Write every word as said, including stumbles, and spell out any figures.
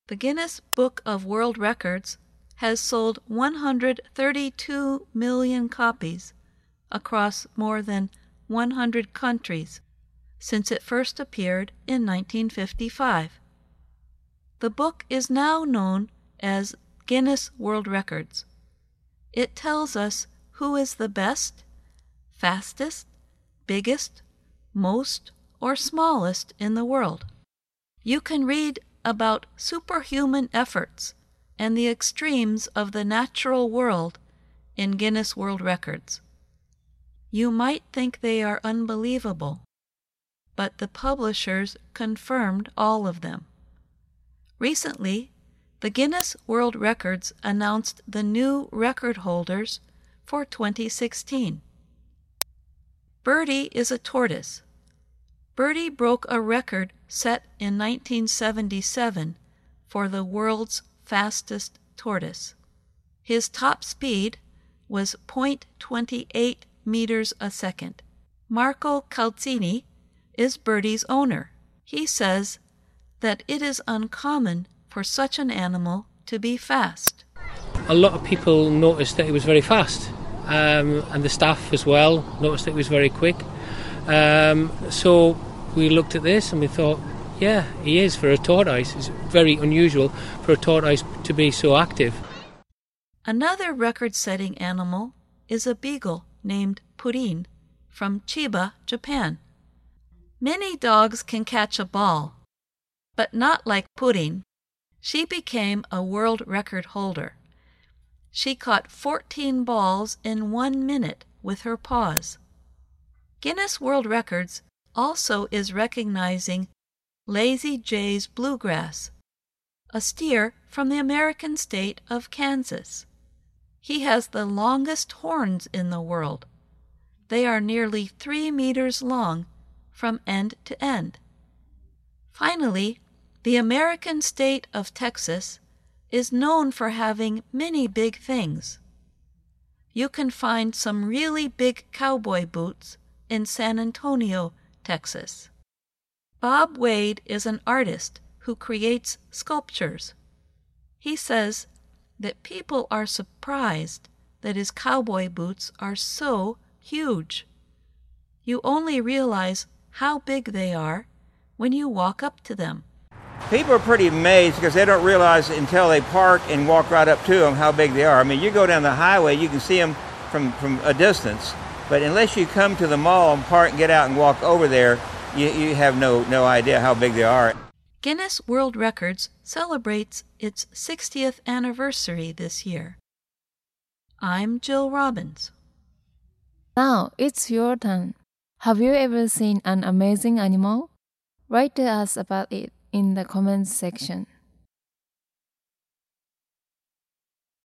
The Guinness Book of World Records has sold one hundred thirty-two million copies across more than one hundred countries since it first appeared in nineteen fifty-five. The book is now known as Guinness World Records. It tells us who is the best, fastest, biggest, most, or smallest in the world. You can read about superhuman efforts and the extremes of the natural world in Guinness World Records. You might think they are unbelievable, but the publishers confirmed all of them. Recently, the Guinness World Records announced the new record holders for twenty sixteen. Birdie is a tortoise. Birdie broke a record set in nineteen seventy-seven for the world's fastest tortoise. His top speed was zero point two eight meters a second. Marco Calzini is Birdie's owner. He says that it is uncommon for such an animal to be fast. A lot of people noticed that he was very fast, um, and the staff as well noticed that he was very quick. Um, so we looked at this and we thought, yeah, he is for a tortoise. It's very unusual for a tortoise to be so active. Another record-setting animal is a beagle named Purin from Chiba, Japan. Many dogs can catch a ball, but not like Purin. She became a world record holder. She caught fourteen balls in one minute with her paws. Guinness World Records also is recognizing Lazy J's Bluegrass, a steer from the American state of Kansas. He has the longest horns in the world. They are nearly three meters long from end to end. Finally, the American state of Texas is known for having many big things. You can find some really big cowboy boots in San Antonio, Texas. Bob Wade is an artist who creates sculptures. He says that people are surprised that his cowboy boots are so huge. You only realize how big they are when you walk up to them. People are pretty amazed because they don't realize until they park and walk right up to them how big they are. I mean, you go down the highway, you can see them from, from a distance, but unless you come to the mall and park and get out and walk over there, you, you have no, no idea how big they are. Guinness World Records celebrates its sixtieth anniversary this year. I'm Jill Robbins. Now it's your turn. Have you ever seen an amazing animal? Write to us about it in the comments section.